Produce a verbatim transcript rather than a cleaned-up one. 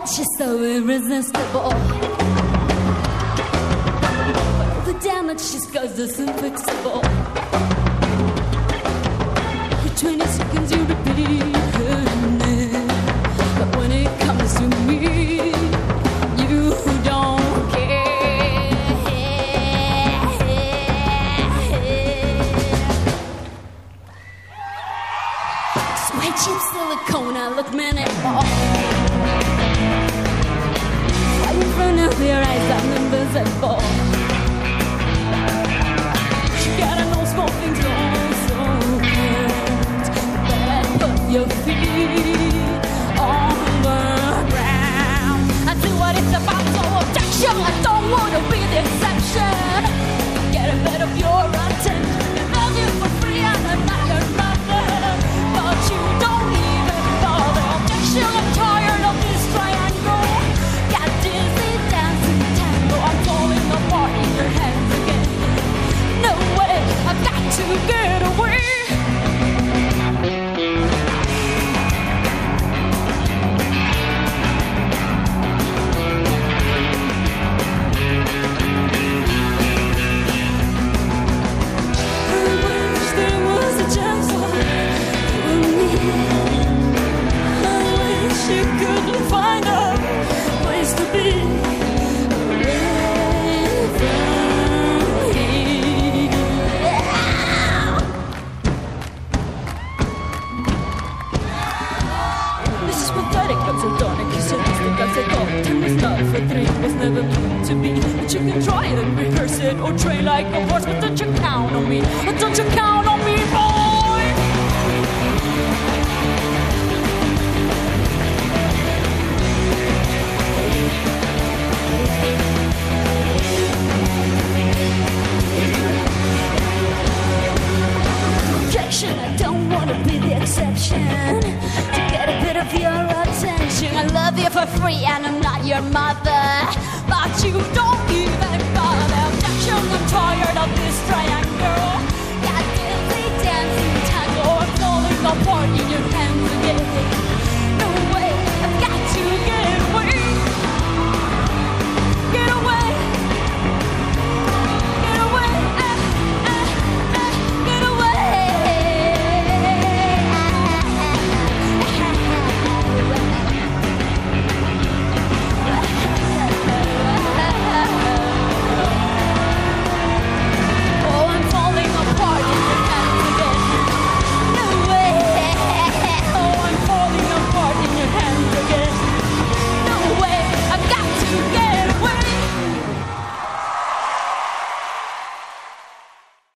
She's so irresistible. But all the damage she's caused is unfixable. For twenty seconds you repeat her name, but when it comes to me, you don't care. Sweet cheap silicone, I look manageable. Right in front of your eyes, I'm invisible. She got an old smoking soul, so good. Better put your feet on the ground. I do what it's about, so objection. I don't want to be the exception. Get a bit of your attention. I love you for free, and I'm not your mother, but you don't even bother. Objection, I'm tired of this triangle. Got dizzy dancing tango. I'm falling apart in your hands again. No way, I've got to get away. You can try it and rehearse it or train like a horse, but don't you count on me, but don't you count on me, boy. Objection, I don't want to be the exception. To get a bit of your attention, I love you for free and I'm not your mother, but you don't even bother. Objection, I'm tired of this triangle. Got dizzy dancing tango, I'm falling apart in your